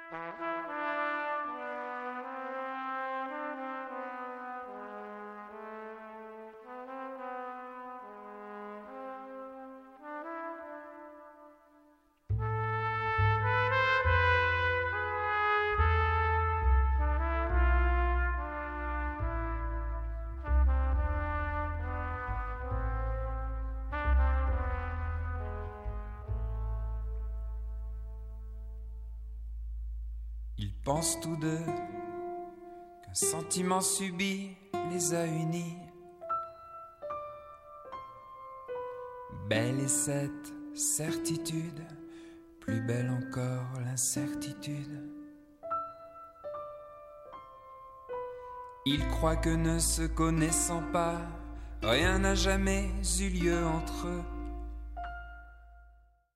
Ils pensent tous deux qu'un sentiment subit les a unis. Belle est cette certitude, plus belle encore l'incertitude. Ils croient que ne se connaissant pas, rien n'a jamais eu lieu entre eux.